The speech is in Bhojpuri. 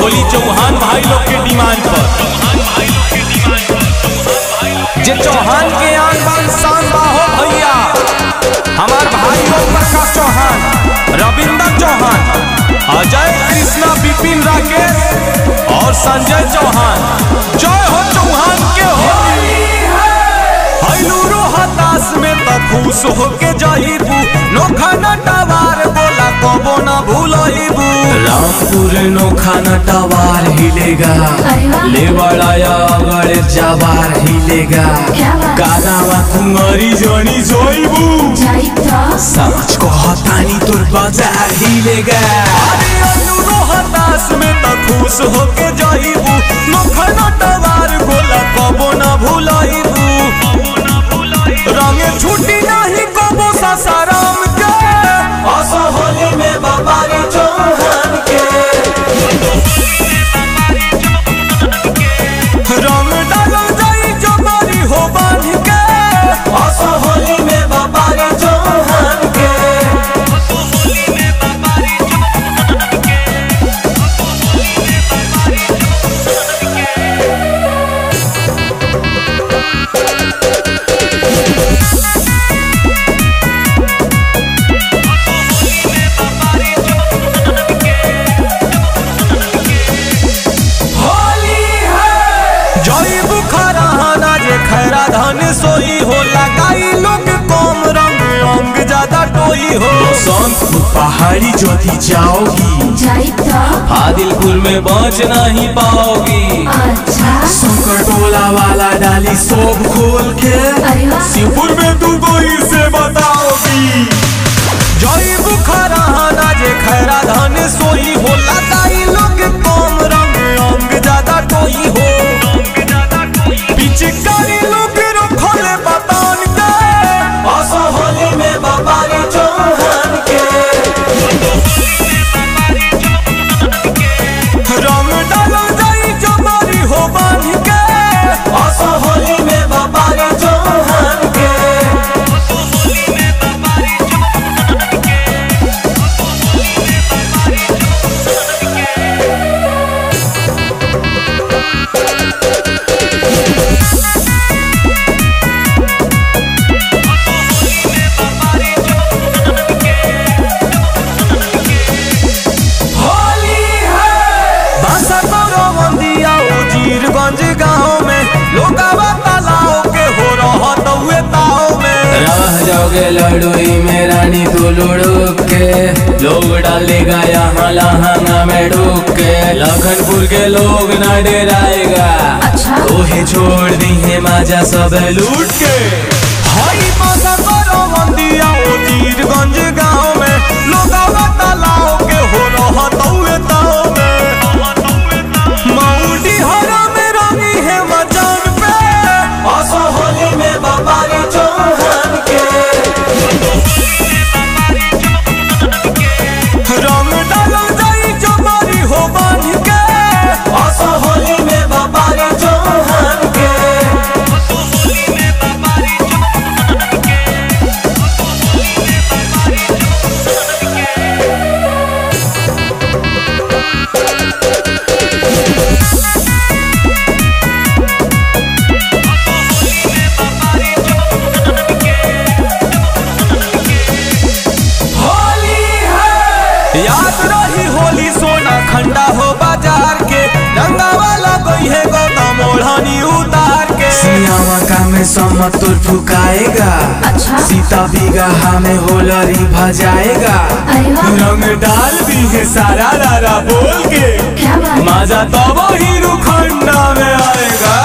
होली चौहान भाई लोग के डिमांड पर। जे चौहान के आन बान शान बा हो भैया, हमार भाई लोग प्रकाश चौहान, रविंदर चौहान, अजय कृष्णा, विपिन राकेश और संजय चौहान। जय हो चौहान के होली। हईलूरो हताश में तो खुश होके जाइबू, नोखा नटवार बोला कबो ना भूलइबू। रामपुर नोखा नटवार हिलेगा, लेवड़ाया अगड़ जवार हिलेगा। गादावा कुंवरी जनी जोइबू, समझ को हतानी तोर बाजार हिलेगा। अरे हईलूरो हताश में तो खुश होके जाइबू, नोखा नटवार बोला कबो ना भूलइबू। रंगे छुट्टी नहीं कबो सासाराम के, असो होली में बाबारी चौहान के। रंग डालल जाई जबरी हो बांध के, असो होली में बाबारी चौहान के। जई बुखारा हाना जे खैरा धन सोई हो, लगाई लोग कम रंग अंग ज्यादा टोई हो। बसंतपुर पहाड़ी ज्योति जाओगी, आदिलपुर में बच नहीं पाओगी। शंकर टोला वाला डाली सब खोल के, शिवपुर में तू कोई से बताओगी। जई बुखारा हाना जे खैरा धन सोई हो, लगाई लोग कम रंग अंग ज्यादा टोई हो। पिचकारी लोग रखले बतान के, असो होली में बाबारी चौहान के। रंग डालल जाई जबरी हो बांध के, असो होली में बाबारी चौहान के। गंज गाँव में लोगावा तालाव के हो रहत हुए ताव में। रह जाओगे लड़ोई में रानी तू लुढ़क के, लोग डालेगा यहाँ लहंगा में डूब के। लखनपुर के लोग न डराएगा, तोहे छोड़ दी है माजा सब लूट के। हई माता करो बंदिया ओ तीरगंज गाँव में लोगावा तालाव के हो रहत हुए ताव में। मऊडी हरा में रंगी है मचान पे, असो होली में बाबारी चौहान के। रंग डालल जाई जबरी हो बांध के, असो होली में बाबारी चौहान के। याद रही होली सोना खंडा हो बाजार के, रंगा वाला कोई है गौतम ओढ़नी उतार के। सियावा का में समत तोर फुकाएगा, सीता बिगहा में होलरी भजाएगा। रंग डाल दी है सारा रारा बोल के, मजा तब ही रुखंडा में आएगा।